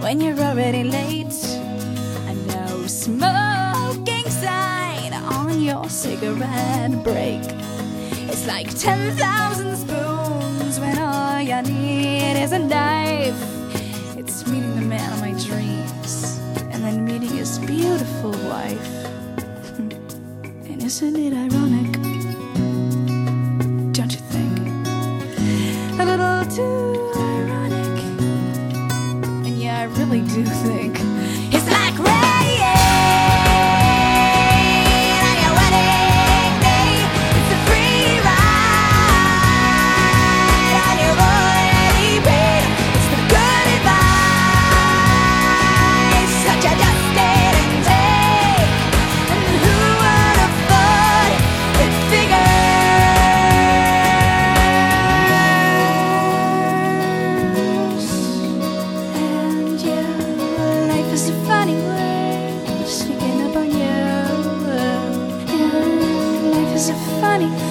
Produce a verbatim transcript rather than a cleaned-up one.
when you're already late. A no smoking sign on your cigarette break. It's like ten thousand spoons when all you need is a knife. It's meeting the man of my dreams and then meeting his beautiful wife. And isn't it ironic? Don't you think? A little too ironic. And yeah, I really do think it's like rain on your wedding day. It's a free ride on your already paid. It's the good advice that you just didn't take. And who would have thought it figures? And yeah, life is a funny way of sneaking up on you. Yeah, life is a funny